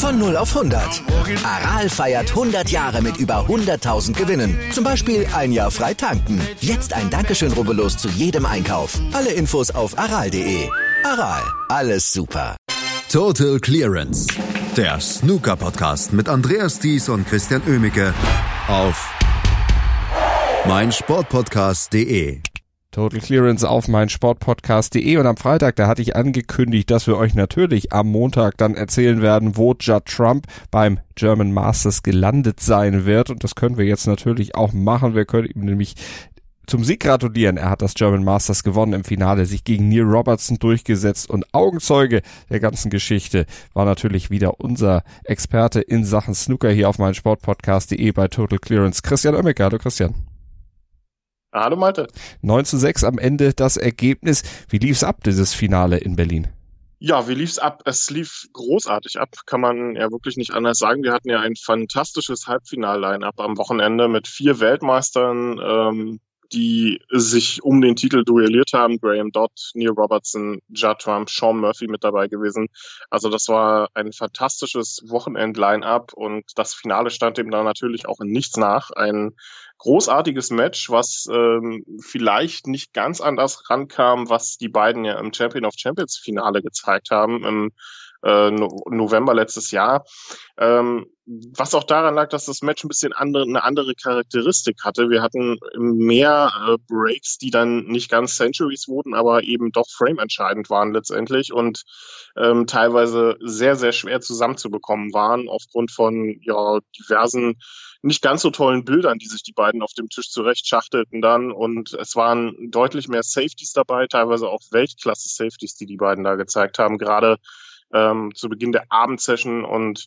Von 0 auf 100. Aral feiert 100 Jahre mit über 100.000 Gewinnen. Zum Beispiel ein Jahr frei tanken. Jetzt ein Dankeschön, rubbellos zu jedem Einkauf. Alle Infos auf aral.de. Aral, alles super. Total Clearance. Der Snooker-Podcast mit Andreas Thies und Christian Oemicke auf meinsportpodcast.de. Total Clearance auf meinsportpodcast.de. Und am Freitag, da hatte ich angekündigt, dass wir euch natürlich am Montag dann erzählen werden, wo Judd Trump beim German Masters gelandet sein wird. Und das können wir jetzt natürlich auch machen. Wir können ihm nämlich zum Sieg gratulieren. Er hat das German Masters gewonnen im Finale, sich gegen Neil Robertson durchgesetzt, und Augenzeuge der ganzen Geschichte war natürlich wieder unser Experte in Sachen Snooker hier auf meinsportpodcast.de bei Total Clearance, Christian Oemicke. Hallo Christian. Hallo Malte. 9:6 am Ende das Ergebnis. Wie lief's ab, dieses Finale in Berlin? Ja, wie lief's ab? Es lief großartig ab, kann man ja wirklich nicht anders sagen. Wir hatten ja ein fantastisches Halbfinal-Line-Up am Wochenende mit 4 Weltmeistern, die sich um den Titel duelliert haben. Graham Dodd, Neil Robertson, Judd Trump, Shaun Murphy mit dabei gewesen. Also das war ein fantastisches Wochenend-Line-Up, und das Finale stand dem da natürlich auch in nichts nach. Ein großartiges Match, was vielleicht nicht ganz an das rankam, was die beiden ja im Champion of Champions Finale gezeigt haben im November letztes Jahr. Was auch daran lag, dass das Match ein bisschen eine andere Charakteristik hatte. Wir hatten mehr Breaks, die dann nicht ganz Centuries wurden, aber eben doch frame-entscheidend waren letztendlich und teilweise sehr, sehr schwer zusammenzubekommen waren aufgrund von diversen nicht ganz so tollen Bildern, die sich die beiden auf dem Tisch zurecht schachtelten dann, und es waren deutlich mehr Safeties dabei, teilweise auch Weltklasse-Safeties, die beiden da gezeigt haben, gerade zu Beginn der Abendsession und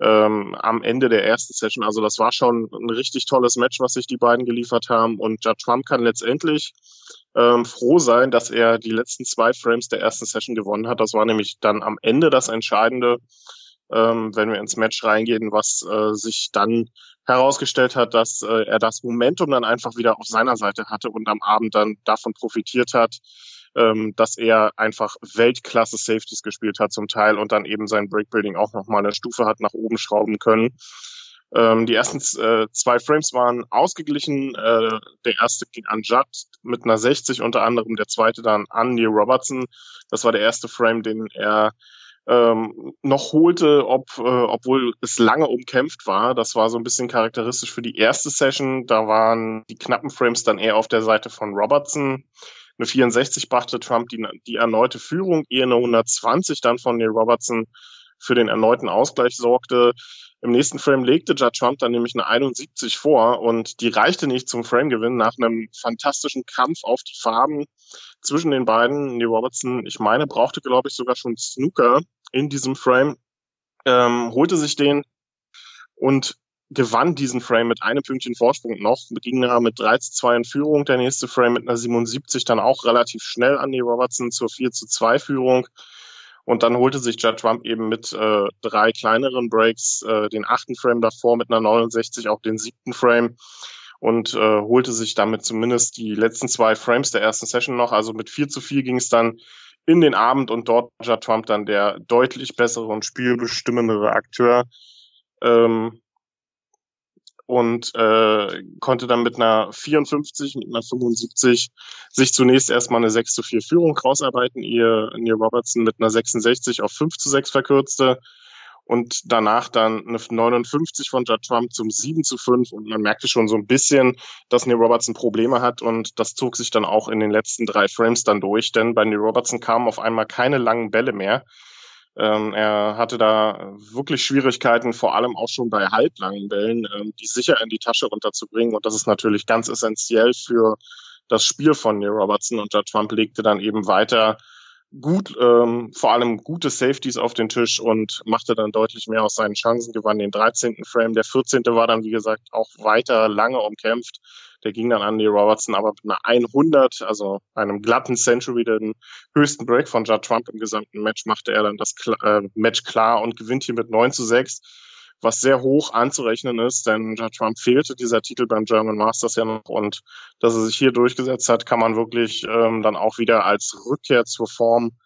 am Ende der ersten Session. Also das war schon ein richtig tolles Match, was sich die beiden geliefert haben, und Judd Trump kann letztendlich froh sein, dass er die letzten 2 Frames der ersten Session gewonnen hat. Das war nämlich dann am Ende das Entscheidende, wenn wir ins Match reingehen, was sich dann herausgestellt hat, dass er das Momentum dann einfach wieder auf seiner Seite hatte und am Abend dann davon profitiert hat, dass er einfach Weltklasse-Safeties gespielt hat zum Teil und dann eben sein Breakbuilding auch nochmal eine Stufe hat nach oben schrauben können. Die ersten 2 Frames waren ausgeglichen. Der erste ging an Judd mit einer 60, unter anderem der zweite dann an Neil Robertson. Das war der erste Frame, den er noch holte, obwohl es lange umkämpft war. Das war so ein bisschen charakteristisch für die erste Session. Da waren die knappen Frames dann eher auf der Seite von Robertson. Eine 64 brachte Trump die erneute Führung, ehe eine 120 dann von Neil Robertson für den erneuten Ausgleich sorgte. Im nächsten Frame legte Judd Trump dann nämlich eine 71 vor, und die reichte nicht zum Framegewinn nach einem fantastischen Kampf auf die Farben zwischen den beiden. Neil Robertson, ich meine, brauchte, glaube ich, sogar schon Snooker in diesem Frame, holte sich den und gewann diesen Frame mit einem Pünktchen Vorsprung noch, ging da mit 3:2 in Führung. Der nächste Frame mit einer 77 dann auch relativ schnell an Neil Robertson zur 4:2 Führung. Und dann holte sich Judd Trump eben mit 3 kleineren Breaks den 8. Frame davor mit einer 69, auch den 7. Frame, und holte sich damit zumindest die letzten 2 Frames der ersten Session noch. Also mit 4:4 ging es dann in den Abend, und dort Judd Trump dann der deutlich bessere und spielbestimmendere Akteur. Und konnte dann mit einer 54, mit einer 75 sich zunächst erstmal eine 6:4 Führung rausarbeiten, ehe Neil Robertson mit einer 66 auf 5:6 verkürzte, und danach dann eine 59 von Judd Trump zum 7:5, und man merkte schon so ein bisschen, dass Neil Robertson Probleme hat, und das zog sich dann auch in den letzten 3 Frames dann durch, denn bei Neil Robertson kamen auf einmal keine langen Bälle mehr. Er hatte da wirklich Schwierigkeiten, vor allem auch schon bei halblangen Bällen, die sicher in die Tasche runterzubringen. Und das ist natürlich ganz essentiell für das Spiel von Neil Robertson. Und Judd Trump legte dann eben weiter gut, vor allem gute Safeties auf den Tisch und machte dann deutlich mehr aus seinen Chancen, gewann den 13. Frame. Der 14. war dann, wie gesagt, auch weiter lange umkämpft. Der ging dann an Neil Robertson, aber mit einer 100, also einem glatten Century, den höchsten Break von Judd Trump im gesamten Match, machte er dann das Match klar und gewinnt hier mit 9:6, was sehr hoch anzurechnen ist, denn Judd Trump fehlte dieser Titel beim German Masters ja noch, und dass er sich hier durchgesetzt hat, kann man wirklich dann auch wieder als Rückkehr zur Form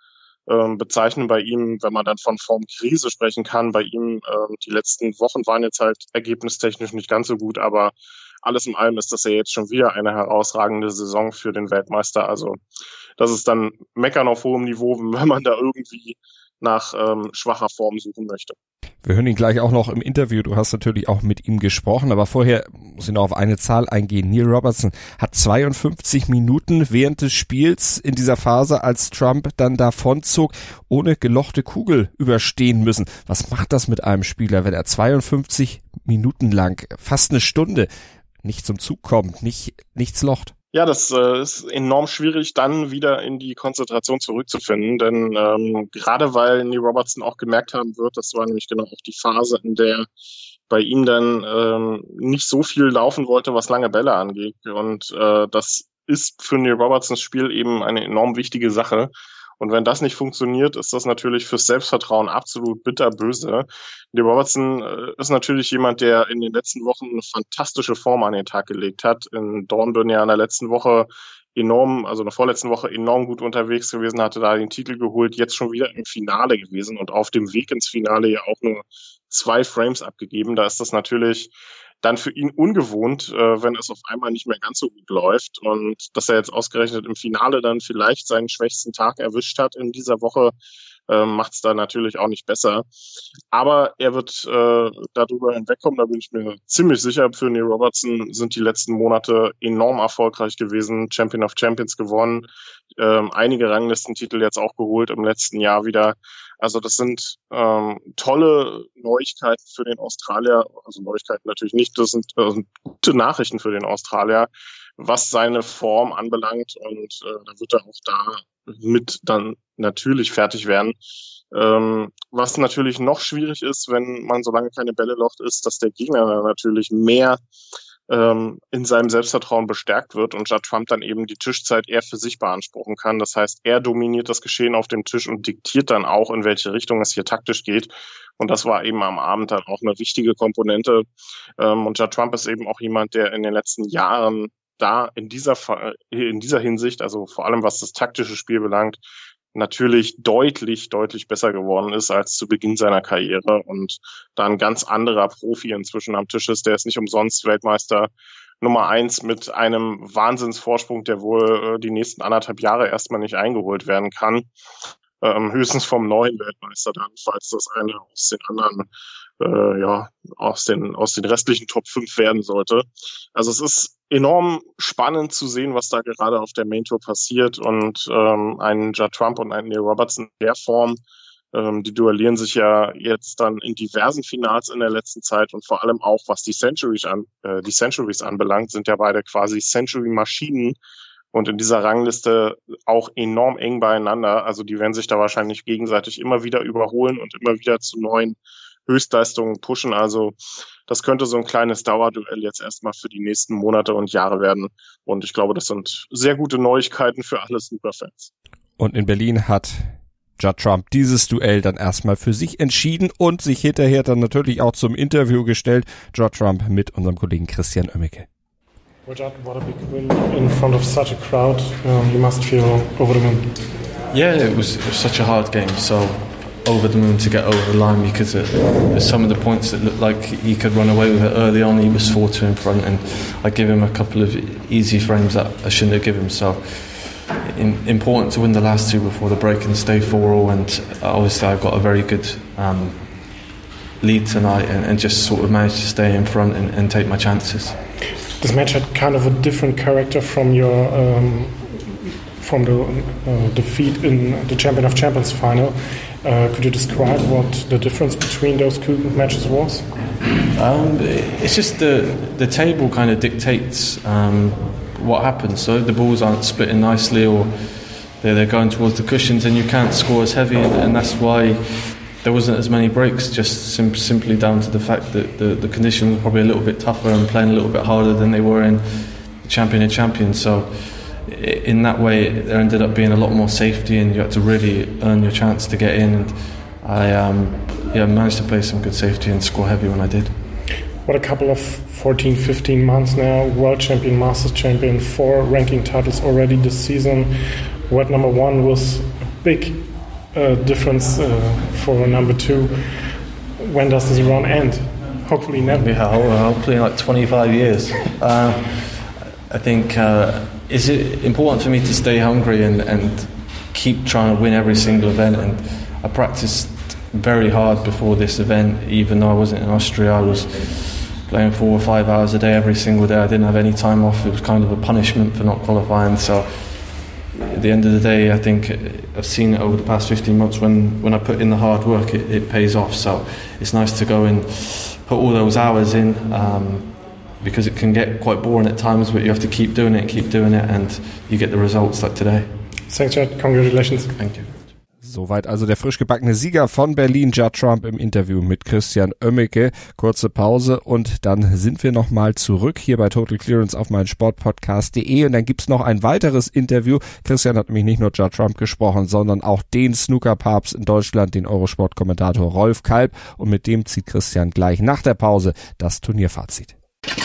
bezeichnen bei ihm, wenn man dann von Formkrise sprechen kann. Bei ihm, die letzten Wochen waren jetzt halt ergebnistechnisch nicht ganz so gut, aber alles in allem ist das ja jetzt schon wieder eine herausragende Saison für den Weltmeister. Also das ist dann Meckern auf hohem Niveau, wenn man da irgendwie nach schwacher Form suchen möchte. Wir hören ihn gleich auch noch im Interview. Du hast natürlich auch mit ihm gesprochen, aber vorher muss ich noch auf eine Zahl eingehen. Neil Robertson hat 52 Minuten während des Spiels in dieser Phase, als Trump dann davonzog, ohne gelochte Kugel überstehen müssen. Was macht das mit einem Spieler, wenn er 52 Minuten lang, fast eine Stunde, nicht zum Zug kommt, nichts locht? Ja, das ist enorm schwierig, dann wieder in die Konzentration zurückzufinden, denn gerade weil Neil Robertson auch gemerkt haben wird, das war nämlich genau auch die Phase, in der bei ihm dann nicht so viel laufen wollte, was lange Bälle angeht, und das ist für Neil Robertsons Spiel eben eine enorm wichtige Sache. Und wenn das nicht funktioniert, ist das natürlich fürs Selbstvertrauen absolut bitterböse. Neil Robertson ist natürlich jemand, der in den letzten Wochen eine fantastische Form an den Tag gelegt hat. In Dornbirn ja in der letzten Woche in der vorletzten Woche enorm gut unterwegs gewesen, hatte da den Titel geholt, jetzt schon wieder im Finale gewesen und auf dem Weg ins Finale ja auch nur 2 Frames abgegeben. Da ist das natürlich dann für ihn ungewohnt, wenn es auf einmal nicht mehr ganz so gut läuft, und dass er jetzt ausgerechnet im Finale dann vielleicht seinen schwächsten Tag erwischt hat in dieser Woche, macht es da natürlich auch nicht besser. Aber er wird darüber hinwegkommen, da bin ich mir ziemlich sicher. Für Neil Robertson sind die letzten Monate enorm erfolgreich gewesen, Champion of Champions gewonnen, einige Ranglistentitel jetzt auch geholt im letzten Jahr wieder. Also das sind tolle Neuigkeiten für den Australier, also Neuigkeiten natürlich nicht, das sind gute Nachrichten für den Australier, was seine Form anbelangt, und da wird er auch da mit dann natürlich fertig werden. Was natürlich noch schwierig ist, wenn man so lange keine Bälle locht, ist, dass der Gegner dann natürlich mehr in seinem Selbstvertrauen bestärkt wird und Judd Trump dann eben die Tischzeit eher für sich beanspruchen kann. Das heißt, er dominiert das Geschehen auf dem Tisch und diktiert dann auch, in welche Richtung es hier taktisch geht. Und das war eben am Abend dann auch eine wichtige Komponente. Und Judd Trump ist eben auch jemand, der in den letzten Jahren da in dieser Hinsicht, also vor allem was das taktische Spiel belangt, natürlich deutlich besser geworden ist als zu Beginn seiner Karriere und da ein ganz anderer Profi inzwischen am Tisch ist. Der ist nicht umsonst Weltmeister Nummer 1 mit einem Wahnsinnsvorsprung, der wohl die nächsten 1,5 Jahre erstmal nicht eingeholt werden kann. Höchstens vom neuen Weltmeister dann, falls das eine aus den anderen, aus den restlichen Top 5 werden sollte. Also es ist enorm spannend zu sehen, was da gerade auf der Main Tour passiert, und ein Judd Trump und ein Neil Robertson in der Form, die duellieren sich ja jetzt dann in diversen Finals in der letzten Zeit, und vor allem auch, was die Centuries anbelangt, sind ja beide quasi Century-Maschinen und in dieser Rangliste auch enorm eng beieinander. Also die werden sich da wahrscheinlich gegenseitig immer wieder überholen und immer wieder zu neuen Höchstleistungen pushen. Also das könnte so ein kleines Dauerduell jetzt erstmal für die nächsten Monate und Jahre werden. Und ich glaube, das sind sehr gute Neuigkeiten für alle Snookerfans. Und in Berlin hat Judd Trump dieses Duell dann erstmal für sich entschieden und sich hinterher dann natürlich auch zum Interview gestellt. Judd Trump mit unserem Kollegen Christian Oemmeke. Well, Judd, what a big win in front of such a crowd. You must feel over the moon. Yeah, it was such a hard game, so over the moon to get over the line, because some of the points that looked like he could run away with it early on, he was 4-2 in front, and I gave him a couple of easy frames that I shouldn't have given him. So important to win the last 2 before the break and stay 4-4, and obviously I got a very good lead tonight and just sort of managed to stay in front and take my chances. This match had kind of a different character from your from the defeat in the Champion of Champions final. Could you describe what the difference between those two matches was? It's just the table kind of dictates what happens. So if the balls aren't splitting nicely, or they're going towards the cushions, and you can't score as heavy, and that's why there wasn't as many breaks, just simply down to the fact that the conditions were probably a little bit tougher and playing a little bit harder than they were in Champion of Champions. So in that way, there ended up being a lot more safety, and you had to really earn your chance to get in. And I managed to play some good safety and score heavy when I did. What a couple of 14, 15 months now, World Champion, Masters Champion, 4 ranking titles already this season. World number 1 was a big difference for number 2? When does this run end? Hopefully never. Yeah, hopefully in like 25 years. I think is it important for me to stay hungry and keep trying to win every single event, and I practiced very hard before this event. Even though I wasn't in Austria, I was playing 4 or 5 hours a day every single day. I didn't have any time off. It was kind of a punishment for not qualifying. So at the end of the day, I think I've seen it over the past 15 months. When I put in the hard work, it pays off. So it's nice to go and put all those hours in, because it can get quite boring at times, but you have to keep doing it, and you get the results like today. Thanks, Judd. Congratulations. Thank you. Soweit also der frisch gebackene Sieger von Berlin, Judd Trump, im Interview mit Christian Oemmeke. Kurze Pause und dann sind wir nochmal zurück hier bei Total Clearance auf meinsportpodcast.de, und dann gibt's noch ein weiteres Interview. Christian hat nämlich nicht nur Judd Trump gesprochen, sondern auch den Snookerpapst in Deutschland, den Eurosport-Kommentator Rolf Kalb, und mit dem zieht Christian gleich nach der Pause das Turnierfazit.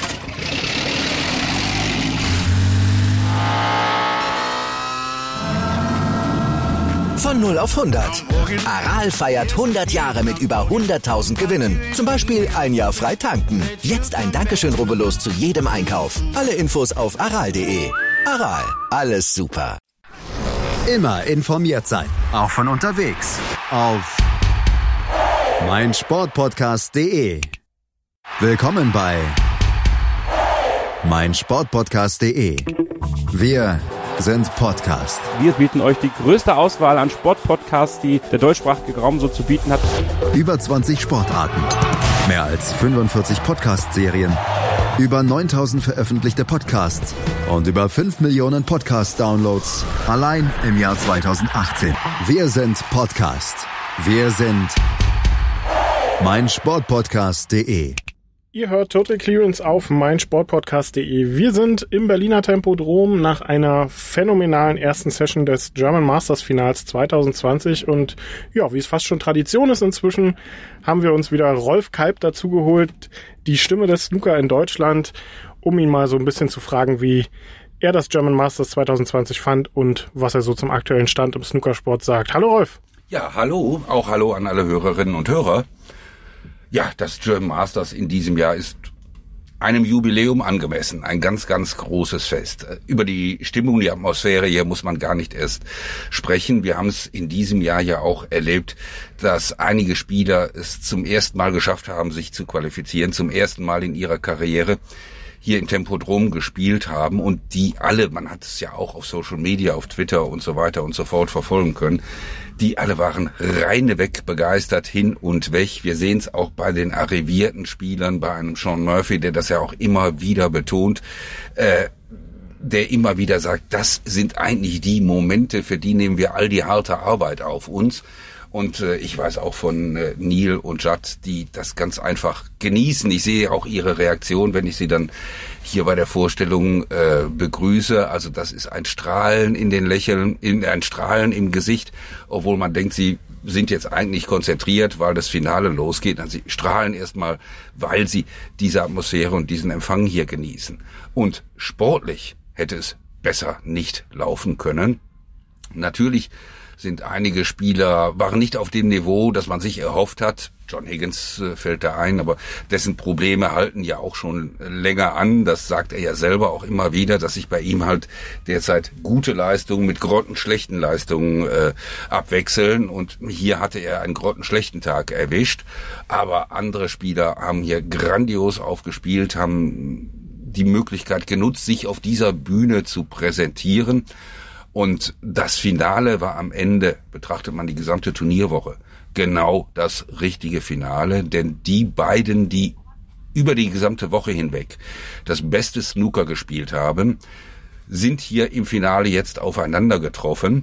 Von 0 auf 100. Aral feiert 100 Jahre mit über 100.000 Gewinnen. Zum Beispiel ein Jahr frei tanken. Jetzt ein Dankeschön, rubbellos zu jedem Einkauf. Alle Infos auf aral.de. Aral, alles super. Immer informiert sein, auch von unterwegs. Auf meinsportpodcast.de. Willkommen bei meinsportpodcast.de. Wir sind Podcast. Wir bieten euch die größte Auswahl an Sportpodcasts, die der deutschsprachige Raum so zu bieten hat. Über 20 Sportarten, mehr als 45 Podcast-Serien, über 9.000 veröffentlichte Podcasts und über 5 Millionen Podcast-Downloads allein im Jahr 2018. Wir sind Podcast. Wir sind meinsportpodcast.de. Ihr hört Total Clearance auf meinsportpodcast.de. Wir sind im Berliner Tempodrom nach einer phänomenalen ersten Session des German Masters Finals 2020, und ja, wie es fast schon Tradition ist inzwischen, haben wir uns wieder Rolf Kalb dazugeholt, die Stimme des Snooker in Deutschland, um ihn mal so ein bisschen zu fragen, wie er das German Masters 2020 fand und was er so zum aktuellen Stand im Snookersport sagt. Hallo Rolf. Ja, hallo, auch hallo an alle Hörerinnen und Hörer. Ja, das German Masters in diesem Jahr ist einem Jubiläum angemessen. Ein ganz, ganz großes Fest. Über die Stimmung, die Atmosphäre hier muss man gar nicht erst sprechen. Wir haben es in diesem Jahr ja auch erlebt, dass einige Spieler es zum ersten Mal geschafft haben, sich zu qualifizieren, zum ersten Mal in ihrer Karriere hier im Tempodrom gespielt haben, und die alle, man hat es ja auch auf Social Media, auf Twitter und so weiter und so fort verfolgen können, die alle waren reineweg begeistert, hin und weg. Wir sehen es auch bei den arrivierten Spielern, bei einem Sean Murphy, der das ja auch immer wieder betont, der immer wieder sagt, das sind eigentlich die Momente, für die nehmen wir all die harte Arbeit auf uns. Und ich weiß auch von Neil und Judd, die das ganz einfach genießen. Ich sehe auch ihre Reaktion, wenn ich sie dann hier bei der Vorstellung begrüße. Also das ist ein Strahlen in den Lächeln, ein Strahlen im Gesicht, obwohl man denkt, sie sind jetzt eigentlich konzentriert, weil das Finale losgeht. Also sie strahlen erstmal, weil sie diese Atmosphäre und diesen Empfang hier genießen. Und sportlich hätte es besser nicht laufen können. Natürlich sind einige Spieler, waren nicht auf dem Niveau, das man sich erhofft hat. John Higgins fällt da ein, aber dessen Probleme halten ja auch schon länger an. Das sagt er ja selber auch immer wieder, dass sich bei ihm halt derzeit gute Leistungen mit grottenschlechten Leistungen abwechseln. Und hier hatte er einen grottenschlechten Tag erwischt. Aber andere Spieler haben hier grandios aufgespielt, haben die Möglichkeit genutzt, sich auf dieser Bühne zu präsentieren. Und das Finale war am Ende, betrachtet man die gesamte Turnierwoche, genau das richtige Finale. Denn die beiden, die über die gesamte Woche hinweg das beste Snooker gespielt haben, sind hier im Finale jetzt aufeinander getroffen.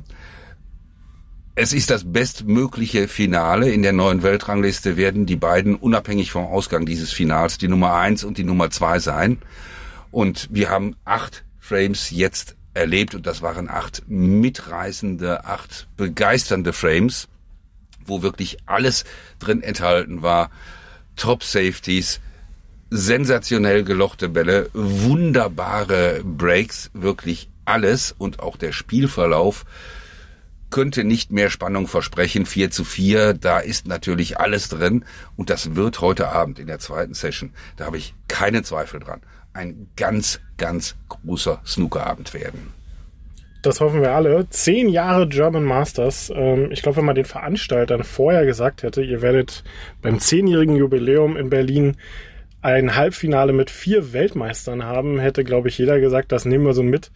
Es ist das bestmögliche Finale. In der neuen Weltrangliste werden die beiden, unabhängig vom Ausgang dieses Finals, die Nummer 1 und die Nummer 2 sein. Und wir haben 8 Frames jetzt erlebt, und das waren 8 mitreißende, 8 begeisternde Frames, wo wirklich alles drin enthalten war. Top-Safeties, sensationell gelochte Bälle, wunderbare Breaks, wirklich alles, und auch der Spielverlauf könnte nicht mehr Spannung versprechen. 4:4, da ist natürlich alles drin. Und das wird heute Abend in der zweiten Session, da habe ich keinen Zweifel dran, ein ganz, ganz großer Snookerabend werden. Das hoffen wir alle. 10 Jahre German Masters. Ich glaube, wenn man den Veranstaltern vorher gesagt hätte, ihr werdet beim 10-jährigen Jubiläum in Berlin ein Halbfinale mit 4 Weltmeistern haben, hätte, glaube ich, jeder gesagt, das nehmen wir so mit.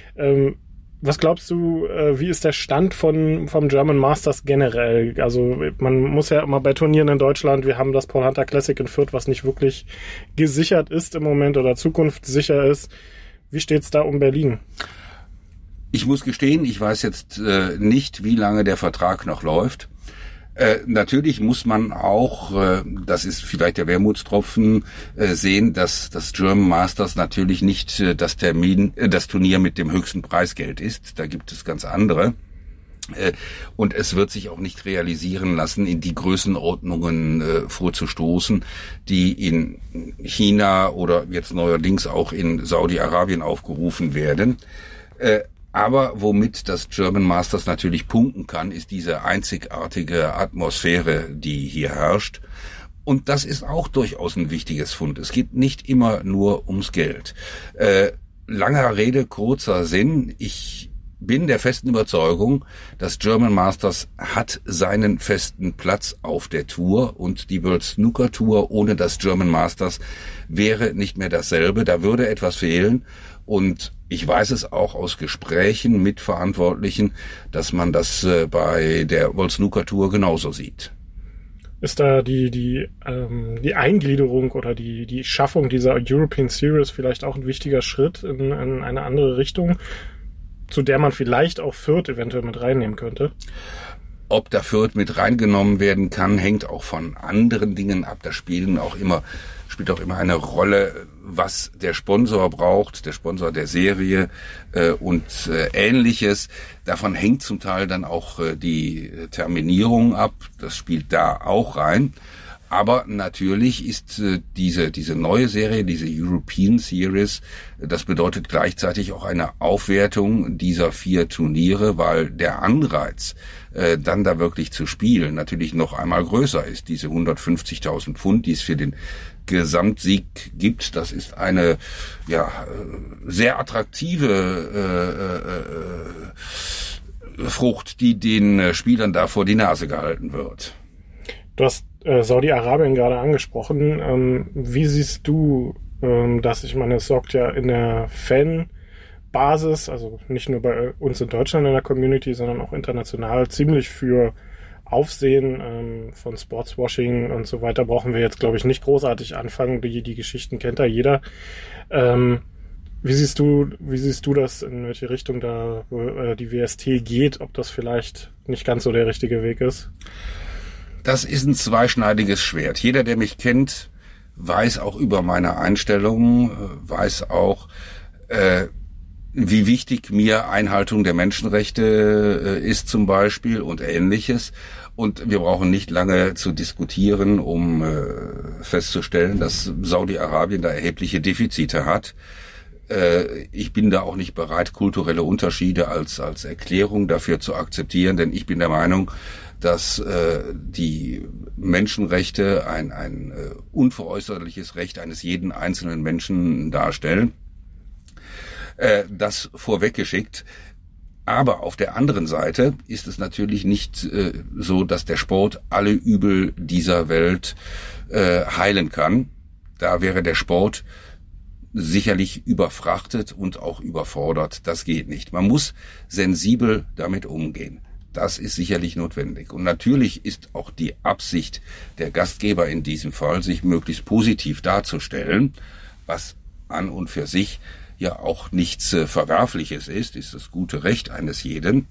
Was glaubst du, wie ist der Stand vom German Masters generell? Also man muss ja immer bei Turnieren in Deutschland, wir haben das Paul Hunter Classic in Fürth, was nicht wirklich gesichert ist im Moment oder zukunftssicher ist. Wie steht's da um Berlin? Ich muss gestehen, ich weiß jetzt nicht, wie lange der Vertrag noch läuft. Natürlich muss man auch, das ist vielleicht der Wermutstropfen, sehen, dass das German Masters natürlich nicht das Turnier mit dem höchsten Preisgeld ist. Da gibt es ganz andere. Und es wird sich auch nicht realisieren lassen, in die Größenordnungen vorzustoßen, die in China oder jetzt neuerdings auch in Saudi-Arabien aufgerufen werden. Aber womit das German Masters natürlich punkten kann, ist diese einzigartige Atmosphäre, die hier herrscht. Und das ist auch durchaus ein wichtiges Fund. Es geht nicht immer nur ums Geld. Langer Rede, kurzer Sinn. Ich bin der festen Überzeugung, das German Masters hat seinen festen Platz auf der Tour und die World Snooker Tour ohne das German Masters wäre nicht mehr dasselbe. Da würde etwas fehlen. Und ich weiß es auch aus Gesprächen mit Verantwortlichen, dass man das bei der World Snooker Tour genauso sieht. Ist da die Eingliederung oder die Schaffung dieser European Series vielleicht auch ein wichtiger Schritt in eine andere Richtung, zu der man vielleicht auch Fürth eventuell mit reinnehmen könnte? Ob da Fürth mit reingenommen werden kann, hängt auch von anderen Dingen ab. Da spielt auch immer eine Rolle, was der Sponsor braucht, der Sponsor der Serie und Ähnliches. Davon hängt zum Teil dann auch die Terminierung ab. Das spielt da auch rein. Aber natürlich ist diese neue Serie, diese European Series, das bedeutet gleichzeitig auch eine Aufwertung dieser 4 Turniere, weil der Anreiz, dann da wirklich zu spielen, natürlich noch einmal größer ist. Diese 150.000 Pfund, die es für den Gesamtsieg gibt, das ist eine sehr attraktive Frucht, die den Spielern da vor die Nase gehalten wird. Du hast Saudi-Arabien gerade angesprochen. Wie siehst du das? Ich meine, es sorgt ja in der Fanbasis, also nicht nur bei uns in Deutschland in der Community, sondern auch international ziemlich für Aufsehen von Sportswashing und so weiter. Brauchen wir jetzt, glaube ich, nicht großartig anfangen. Die Geschichten kennt da jeder. Wie siehst du das, in welche Richtung da die WST geht? Ob das vielleicht nicht ganz so der richtige Weg ist? Das ist ein zweischneidiges Schwert. Jeder, der mich kennt, weiß auch über meine Einstellungen, weiß auch, wie wichtig mir Einhaltung der Menschenrechte ist zum Beispiel und Ähnliches. Und wir brauchen nicht lange zu diskutieren, um festzustellen, dass Saudi-Arabien da erhebliche Defizite hat. Ich bin da auch nicht bereit, kulturelle Unterschiede als Erklärung dafür zu akzeptieren, denn ich bin der Meinung, dass die Menschenrechte ein unveräußerliches Recht eines jeden einzelnen Menschen darstellen. Das vorweggeschickt. Aber auf der anderen Seite ist es natürlich nicht so, dass der Sport alle Übel dieser Welt heilen kann. Da wäre der Sport sicherlich überfrachtet und auch überfordert. Das geht nicht. Man muss sensibel damit umgehen. Das ist sicherlich notwendig. Und natürlich ist auch die Absicht der Gastgeber in diesem Fall, sich möglichst positiv darzustellen, was an und für sich ja auch nichts Verwerfliches ist das gute Recht eines jeden.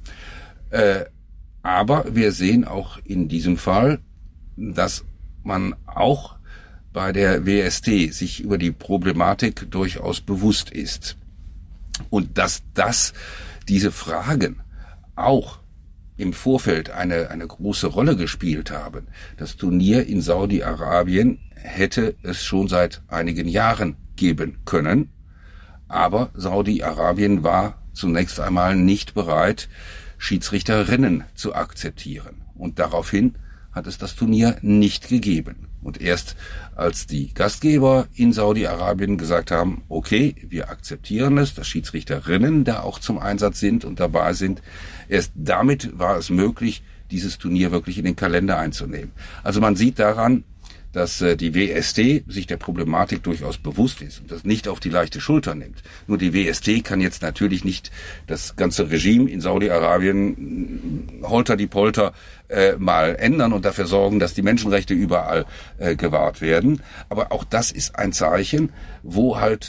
Aber wir sehen auch in diesem Fall, dass man auch bei der WST sich über die Problematik durchaus bewusst ist. Und dass diese Fragen auch im Vorfeld eine große Rolle gespielt haben. Das Turnier in Saudi-Arabien hätte es schon seit einigen Jahren geben können. Aber Saudi-Arabien war zunächst einmal nicht bereit, Schiedsrichterinnen zu akzeptieren. Und daraufhin hat es das Turnier nicht gegeben. Und erst als die Gastgeber in Saudi-Arabien gesagt haben, okay, wir akzeptieren es, dass Schiedsrichterinnen da auch zum Einsatz sind und dabei sind, erst damit war es möglich, dieses Turnier wirklich in den Kalender einzunehmen. Also man sieht daran, dass die WST sich der Problematik durchaus bewusst ist und das nicht auf die leichte Schulter nimmt. Nur die WST kann jetzt natürlich nicht das ganze Regime in Saudi-Arabien holter die Polter mal ändern und dafür sorgen, dass die Menschenrechte überall gewahrt werden. Aber auch das ist ein Zeichen, wo halt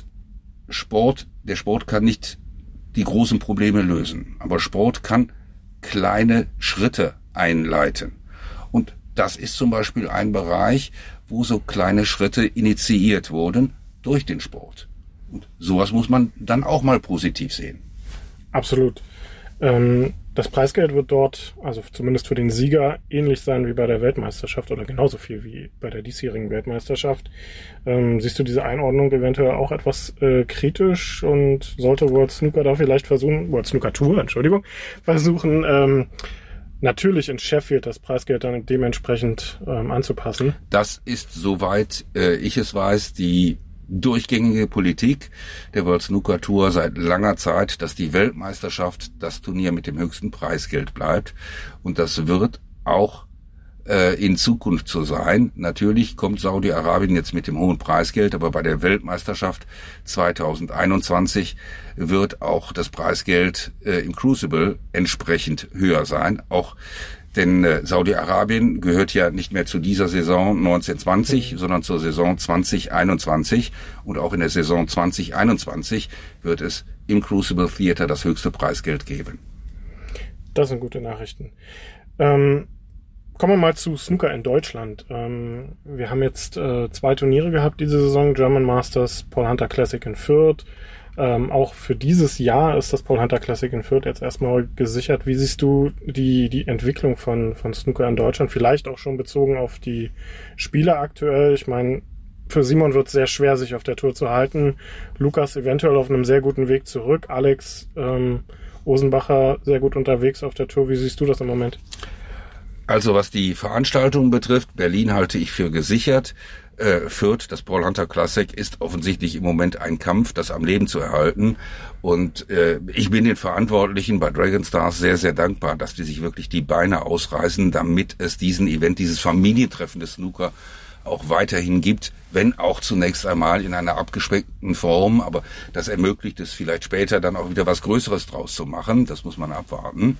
der Sport kann nicht die großen Probleme lösen, aber Sport kann kleine Schritte einleiten. Und das ist zum Beispiel ein Bereich, wo so kleine Schritte initiiert wurden durch den Sport. Und sowas muss man dann auch mal positiv sehen. Absolut. Das Preisgeld wird dort, also zumindest für den Sieger, ähnlich sein wie bei der Weltmeisterschaft oder genauso viel wie bei der diesjährigen Weltmeisterschaft. Siehst du diese Einordnung eventuell auch etwas kritisch und sollte World Snooker da vielleicht versuchen, World Snooker Tour, versuchen, natürlich in Sheffield das Preisgeld dann dementsprechend anzupassen? Das ist, soweit ich es weiß, die durchgängige Politik der World Snooker Tour seit langer Zeit, dass die Weltmeisterschaft das Turnier mit dem höchsten Preisgeld bleibt. Und das wird auch in Zukunft so sein. Natürlich kommt Saudi-Arabien jetzt mit dem hohen Preisgeld, aber bei der Weltmeisterschaft 2021 wird auch das Preisgeld im Crucible entsprechend höher sein. Auch denn Saudi-Arabien gehört ja nicht mehr zu dieser Saison 1920, sondern zur Saison 2021. Und auch in der Saison 2021 wird es im Crucible Theater das höchste Preisgeld geben. Das sind gute Nachrichten. Kommen wir mal zu Snooker in Deutschland. Wir haben jetzt 2 Turniere gehabt diese Saison, German Masters, Paul Hunter Classic in Fürth. Auch für dieses Jahr ist das Paul Hunter Classic in Fürth jetzt erstmal gesichert. Wie siehst du die Entwicklung von Snooker in Deutschland? Vielleicht auch schon bezogen auf die Spieler aktuell. Ich meine, für Simon wird es sehr schwer, sich auf der Tour zu halten. Lukas eventuell auf einem sehr guten Weg zurück. Alex Osenbacher sehr gut unterwegs auf der Tour. Wie siehst du das im Moment? Also was die Veranstaltungen betrifft, Berlin halte ich für gesichert. Fürth, das Paul Hunter Classic, ist offensichtlich im Moment ein Kampf, das am Leben zu erhalten. Und ich bin den Verantwortlichen bei Dragon Stars sehr, sehr dankbar, dass die sich wirklich die Beine ausreißen, damit es diesen Event, dieses Familientreffen des Snooker auch weiterhin gibt, wenn auch zunächst einmal in einer abgespeckten Form. Aber das ermöglicht es vielleicht später dann auch wieder was Größeres draus zu machen. Das muss man abwarten.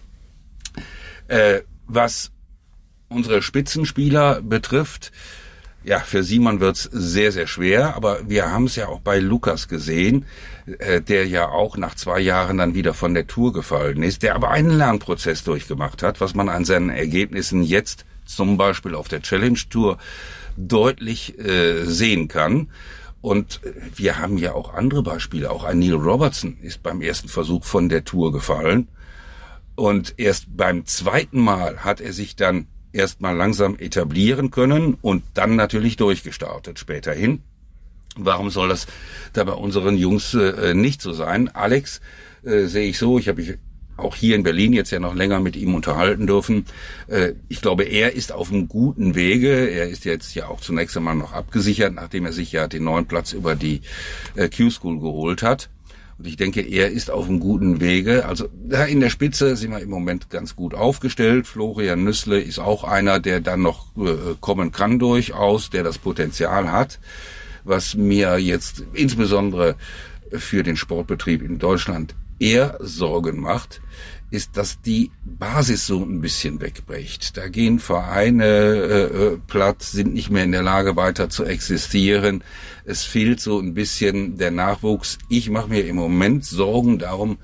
Was unsere Spitzenspieler betrifft, ja, für Simon wird's sehr, sehr schwer, aber wir haben es ja auch bei Lukas gesehen, der ja auch nach 2 Jahren dann wieder von der Tour gefallen ist, der aber einen Lernprozess durchgemacht hat, was man an seinen Ergebnissen jetzt zum Beispiel auf der Challenge Tour deutlich sehen kann. Und wir haben ja auch andere Beispiele, auch ein Neil Robertson ist beim ersten Versuch von der Tour gefallen und erst beim zweiten Mal hat er sich dann erstmal langsam etablieren können und dann natürlich durchgestartet späterhin. Warum soll das da bei unseren Jungs nicht so sein? Alex sehe ich so, ich habe mich auch hier in Berlin jetzt ja noch länger mit ihm unterhalten dürfen. Ich glaube, er ist auf einem guten Wege. Er ist jetzt ja auch zunächst einmal noch abgesichert, nachdem er sich ja den 9. Platz über die Q-School geholt hat. Und ich denke, er ist auf einem guten Wege. Also da in der Spitze sind wir im Moment ganz gut aufgestellt. Florian Nüssle ist auch einer, der dann noch kommen kann durchaus, der das Potenzial hat. Was mir jetzt insbesondere für den Sportbetrieb in Deutschland eher Sorgen macht, ist, dass die Basis so ein bisschen wegbricht. Da gehen Vereine platt, sind nicht mehr in der Lage weiter zu existieren. Es fehlt so ein bisschen der Nachwuchs. Ich mache mir im Moment Sorgen darum,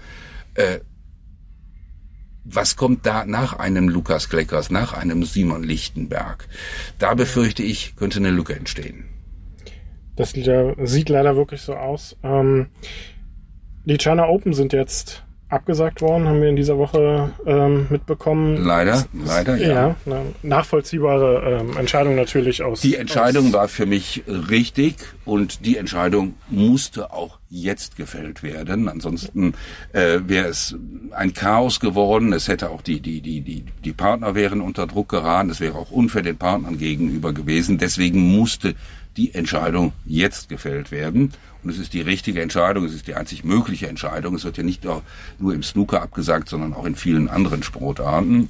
was kommt da nach einem Lukas Kleckers, nach einem Simon Lichtenberg. Da befürchte ich, könnte eine Lücke entstehen. Das sieht leider wirklich so aus. Die China Open sind jetzt abgesagt worden, haben wir in dieser Woche mitbekommen. Leider, ja. Eine nachvollziehbare Entscheidung natürlich Die Entscheidung war für mich richtig und die Entscheidung musste auch jetzt gefällt werden. Ansonsten wäre es ein Chaos geworden. Es hätte auch die Partner wären unter Druck geraten. Es wäre auch unfair den Partnern gegenüber gewesen. Deswegen musste die Entscheidung jetzt gefällt werden. Und es ist die richtige Entscheidung, es ist die einzig mögliche Entscheidung. Es wird ja nicht nur im Snooker abgesagt, sondern auch in vielen anderen Sportarten.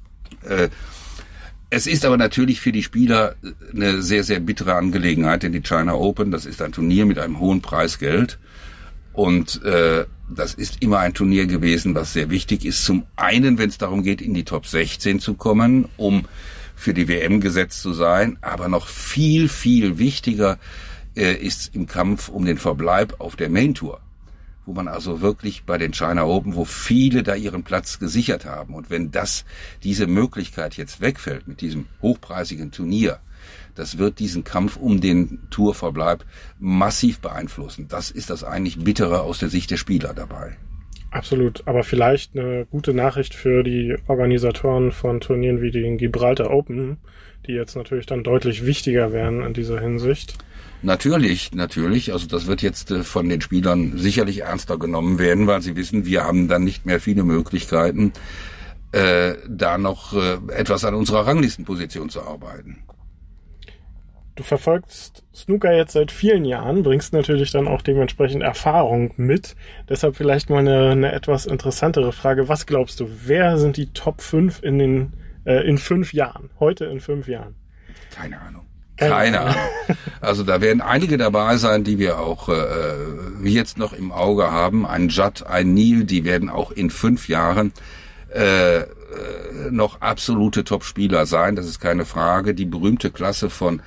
Es ist aber natürlich für die Spieler eine sehr, sehr bittere Angelegenheit, denn die China Open, das ist ein Turnier mit einem hohen Preisgeld. Und das ist immer ein Turnier gewesen, was sehr wichtig ist. Zum einen, wenn es darum geht, in die Top 16 zu kommen, um für die WM gesetzt zu sein, aber noch viel, viel wichtiger ist im Kampf um den Verbleib auf der Main Tour, wo man also wirklich bei den China Open, wo viele da ihren Platz gesichert haben. Und wenn diese Möglichkeit jetzt wegfällt mit diesem hochpreisigen Turnier, das wird diesen Kampf um den Tourverbleib massiv beeinflussen. Das ist das eigentlich Bittere aus der Sicht der Spieler dabei. Absolut, aber vielleicht eine gute Nachricht für die Organisatoren von Turnieren wie den Gibraltar Open, die jetzt natürlich dann deutlich wichtiger werden in dieser Hinsicht. Natürlich. Also das wird jetzt von den Spielern sicherlich ernster genommen werden, weil sie wissen, wir haben dann nicht mehr viele Möglichkeiten, da noch etwas an unserer Ranglistenposition zu arbeiten. Du verfolgst Snooker jetzt seit vielen Jahren, bringst natürlich dann auch dementsprechend Erfahrung mit. Deshalb vielleicht mal eine etwas interessantere Frage. Was glaubst du, wer sind die Top 5 in 5 Jahren? Heute in 5 Jahren? Keine Ahnung. Also da werden einige dabei sein, die wir auch jetzt noch im Auge haben. Ein Judd, ein Neil, die werden auch in 5 Jahren noch absolute Top-Spieler sein. Das ist keine Frage. Die berühmte Klasse von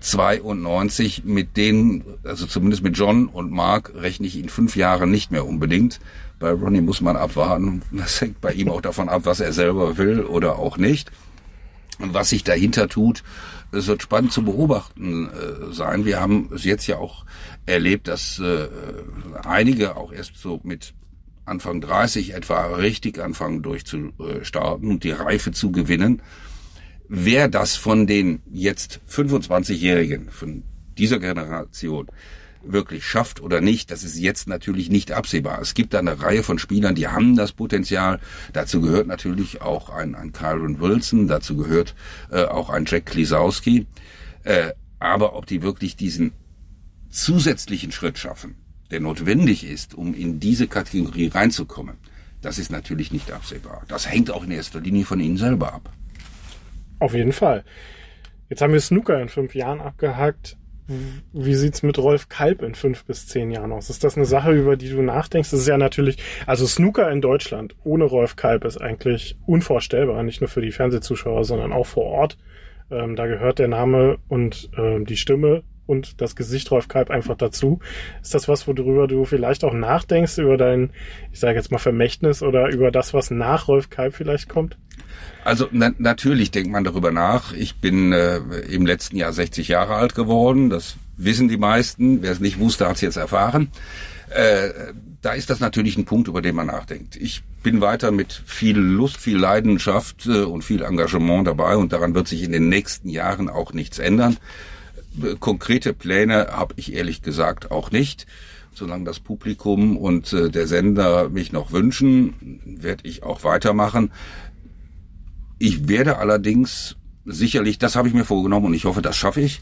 92, mit denen, also zumindest mit John und Mark, rechne ich in 5 Jahren nicht mehr unbedingt. Bei Ronnie muss man abwarten. Das hängt bei ihm auch davon ab, was er selber will oder auch nicht. Und was sich dahinter tut, es wird spannend zu beobachten sein. Wir haben es jetzt ja auch erlebt, dass einige auch erst so mit Anfang 30 etwa richtig anfangen durchzustarten und die Reife zu gewinnen. Wer das von den jetzt 25-Jährigen, von dieser Generation wirklich schafft oder nicht, das ist jetzt natürlich nicht absehbar. Es gibt da eine Reihe von Spielern, die haben das Potenzial. Dazu gehört natürlich auch ein Kyron Wilson, dazu gehört auch ein Jack Klisowski. Aber ob die wirklich diesen zusätzlichen Schritt schaffen, der notwendig ist, um in diese Kategorie reinzukommen, das ist natürlich nicht absehbar. Das hängt auch in erster Linie von ihnen selber ab. Auf jeden Fall. Jetzt haben wir Snooker in 5 Jahren abgehakt. Wie sieht's mit Rolf Kalb in 5 bis 10 Jahren aus? Ist das eine Sache, über die du nachdenkst? Das ist ja natürlich, also Snooker in Deutschland ohne Rolf Kalb ist eigentlich unvorstellbar, nicht nur für die Fernsehzuschauer, sondern auch vor Ort. Da gehört der Name und die Stimme und das Gesicht Rolf Kalb einfach dazu. Ist das was, worüber du vielleicht auch nachdenkst, über dein, ich sage jetzt mal Vermächtnis oder über das, was nach Rolf Kalb vielleicht kommt? Also natürlich denkt man darüber nach. Ich bin im letzten Jahr 60 Jahre alt geworden. Das wissen die meisten. Wer es nicht wusste, hat es jetzt erfahren. Da ist das natürlich ein Punkt, über den man nachdenkt. Ich bin weiter mit viel Lust, viel Leidenschaft und viel Engagement dabei und daran wird sich in den nächsten Jahren auch nichts ändern. Konkrete Pläne habe ich ehrlich gesagt auch nicht. Solange das Publikum und der Sender mich noch wünschen, werde ich auch weitermachen. Ich werde allerdings sicherlich, das habe ich mir vorgenommen und ich hoffe, das schaffe ich,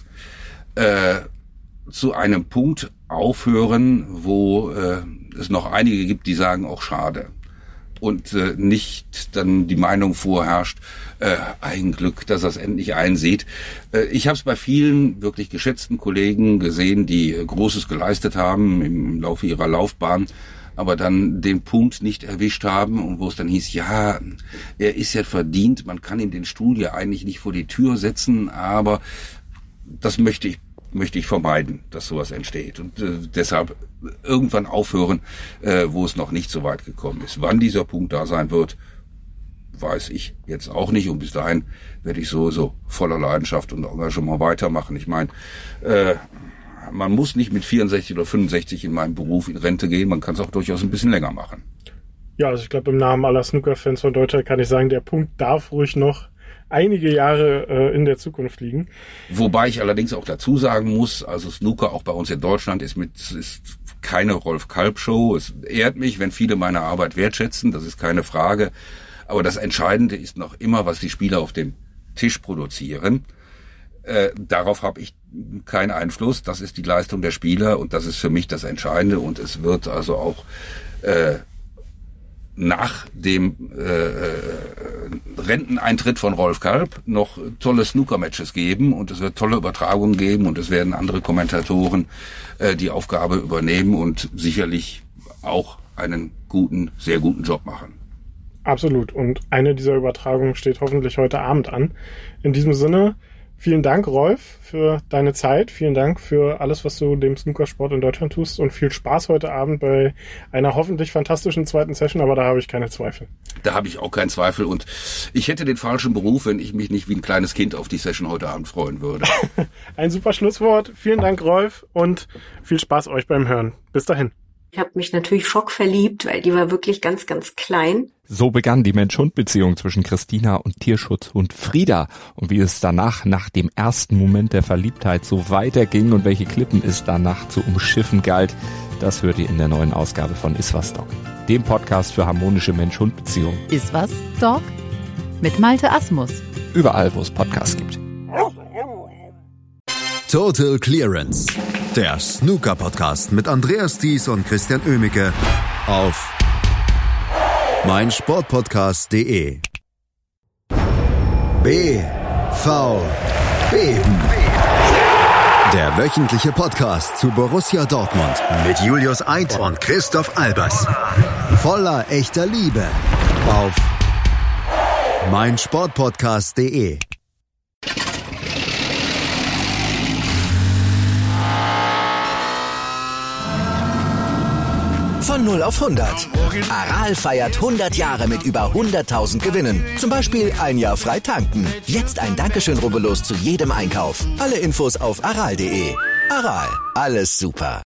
zu einem Punkt aufhören, wo es noch einige gibt, die sagen, auch schade. Und nicht dann die Meinung vorherrscht, ein Glück, dass er es endlich einsieht. Ich habe es bei vielen wirklich geschätzten Kollegen gesehen, die Großes geleistet haben im Laufe ihrer Laufbahn, aber dann den Punkt nicht erwischt haben und wo es dann hieß, ja, er ist ja verdient, man kann ihm den Stuhl ja eigentlich nicht vor die Tür setzen, aber das möchte ich vermeiden, dass sowas entsteht. Und deshalb irgendwann aufhören, wo es noch nicht so weit gekommen ist. Wann dieser Punkt da sein wird, weiß ich jetzt auch nicht. Und bis dahin werde ich so voller Leidenschaft und Engagement weitermachen. Ich meine, man muss nicht mit 64 oder 65 in meinem Beruf in Rente gehen. Man kann es auch durchaus ein bisschen länger machen. Ja, also ich glaube, im Namen aller Snooker-Fans von Deutschland kann ich sagen, der Punkt darf ruhig noch einige Jahre in der Zukunft liegen. Wobei ich allerdings auch dazu sagen muss, also Snooker auch bei uns in Deutschland ist keine Rolf-Kalb-Show. Es ehrt mich, wenn viele meine Arbeit wertschätzen, das ist keine Frage. Aber das Entscheidende ist noch immer, was die Spieler auf dem Tisch produzieren. Darauf habe ich keinen Einfluss. Das ist die Leistung der Spieler und das ist für mich das Entscheidende. Und es wird also auch nach dem Renteneintritt von Rolf Kalb noch tolle Snooker-Matches geben und es wird tolle Übertragungen geben und es werden andere Kommentatoren die Aufgabe übernehmen und sicherlich auch einen sehr guten Job machen. Absolut. Und eine dieser Übertragungen steht hoffentlich heute Abend an. In diesem Sinne, vielen Dank, Rolf, für deine Zeit. Vielen Dank für alles, was du dem Snookersport in Deutschland tust und viel Spaß heute Abend bei einer hoffentlich fantastischen zweiten Session, aber da habe ich keine Zweifel. Da habe ich auch keinen Zweifel und ich hätte den falschen Beruf, wenn ich mich nicht wie ein kleines Kind auf die Session heute Abend freuen würde. Ein super Schlusswort. Vielen Dank, Rolf, und viel Spaß euch beim Hören. Bis dahin. Ich habe mich natürlich schockverliebt, weil die war wirklich ganz, ganz klein. So begann die Mensch-Hund-Beziehung zwischen Christina und Tierschutzhund Frieda. Und wie es danach, nach dem ersten Moment der Verliebtheit, so weiterging und welche Klippen es danach zu umschiffen galt, das hört ihr in der neuen Ausgabe von Iswas Dog, dem Podcast für harmonische Mensch-Hund-Beziehungen. Iswas Dog mit Malte Asmus. Überall, wo es Podcasts gibt. Total Clearance, der Snooker-Podcast mit Andreas Thies und Christian Oemicke auf meinsportpodcast.de. BVB. Der wöchentliche Podcast zu Borussia Dortmund mit Julius Eid und Christoph Albers. Voller echter Liebe auf meinsportpodcast.de. Von 0 auf 100. Aral feiert 100 Jahre mit über 100.000 Gewinnen. Zum Beispiel ein Jahr frei tanken. Jetzt ein Dankeschön, rubbellos zu jedem Einkauf. Alle Infos auf aral.de. Aral, alles super.